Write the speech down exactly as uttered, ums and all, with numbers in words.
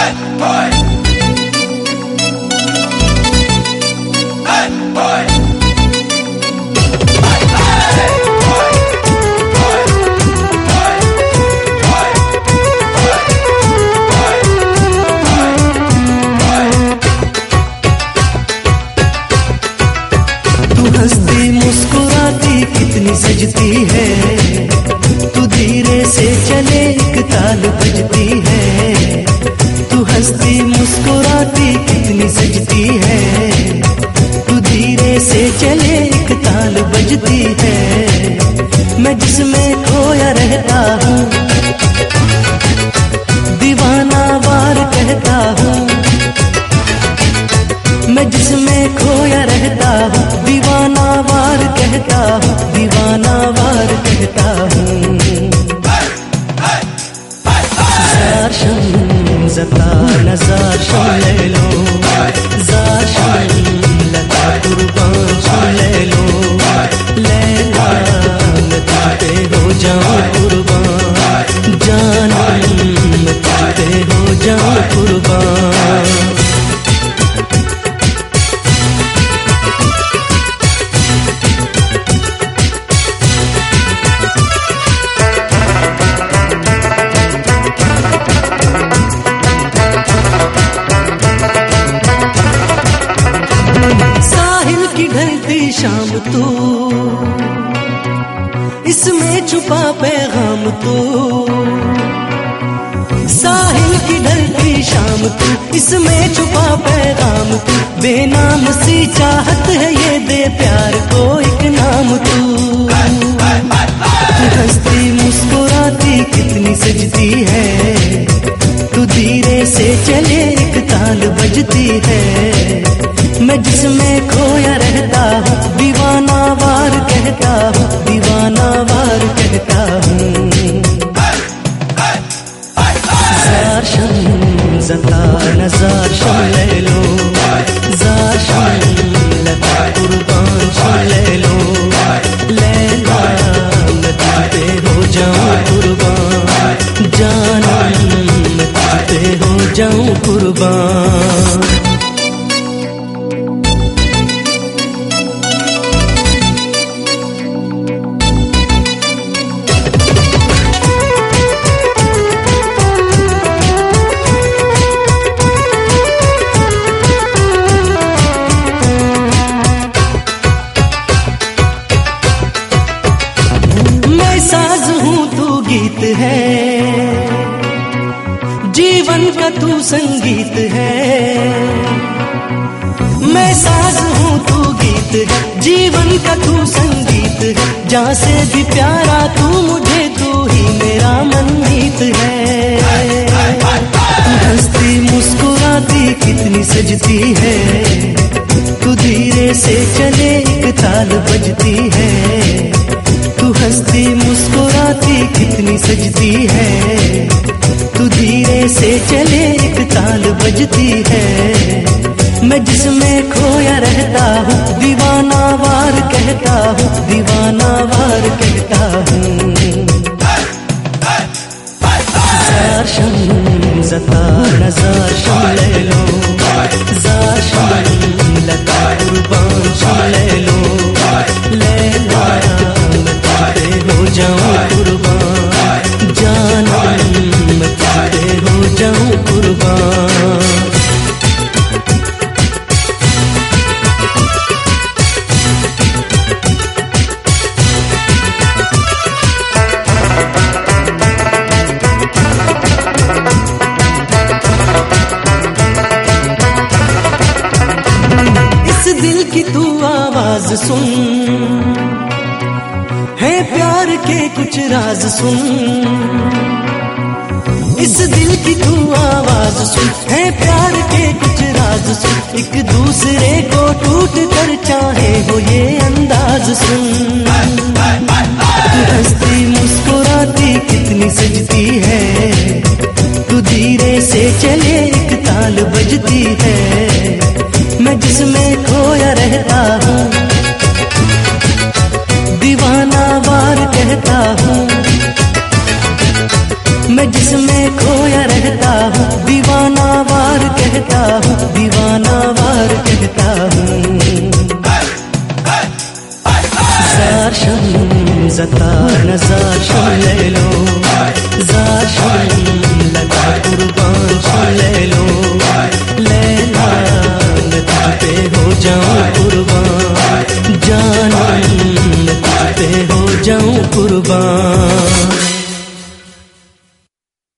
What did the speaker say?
हंसती मुस्कुराती कितनी सजती है, तू धीरे से चले एक ताल बजती है। तू हंसती मुस्कुराती कितनी सजती है, तू धीरे से चले एक ताल बजती है। मैं जिसमें खोया रहता हूँ, दीवाना वार कहता हूँ। मैं जिसमें खोया रहता हूँ, दीवाना वार कहता हूँ, दीवाना वार कहता हूँ। जार शम ज़ता नज़ार शम ले लो, जार शम लता कुर्बान शम ले लो। लैला मैं तुझे हो जाऊं कुर्बान, जानम मैं तुझे हो जाऊं कुर्बान। शाम तू, इसमें छुपा पैगाम तू। साहिल की ढलती शाम तू, इसमें छुपा पैगाम तू। बेनाम सी चाहत है ये, दे प्यार को एक नाम तू। हंसती मुस्कुराती कितनी सजती है, तू धीरे से चले एक ताल बजती है। मैं जिसमें खोया रहता हूँ, दीवाना वार कहता हूँ, दीवाना वार कहता हूँ। जार शम ज़ता नज़ार शम ले लो, जार शम लता कुर्बान शम ले लो। लैला मैं तुझे हो जाऊं कुर्बान, जानम मैं तुझे हो जाऊं कुर्बान। गीत है जीवन का, तू संगीत है। मैं साज हूँ तू गीत है, जीवन का तू संगीत है। जहाँ से भी प्यारा तू मुझे, तू ही मेरा मनमीत है। तू हंसती मुस्कुराती कितनी सजती है, तू धीरे से चले एक ताल बजती है। तू हंसती मुस्कुराती कितनी सजती है, तू धीरे से चले एक ताल बजती है। मैं जिसमें खोया रहता हूँ, दीवाना वार कहता हूँ, दीवाना वार कहता हूँ। जार शम ज़ता नज़ार शम ले लो, जार शम लता कुर्बान शम ले लो। लैला हो जाऊं कुर्बान, जानम मैं तुझे हो जाऊं कुर्बान। इस दिल की तू आवाज सुन, है प्यार के कुछ राज सुन। इस दिल की तू आवाज सुन, है प्यार के कुछ राज सुन। एक दूसरे को टूट कर चाहे हो ये अंदाज सुन। तू हंसती मुस्कुराती कितनी सजती है, तू धीरे से चले एक ताल बजती है। मैं जिसमें खोया रहता हूँ, दीवाना वार कहता हूँ। मैं जिसमें खोया रहता हूँ, दीवाना زتار نزار شم لیلو زار شم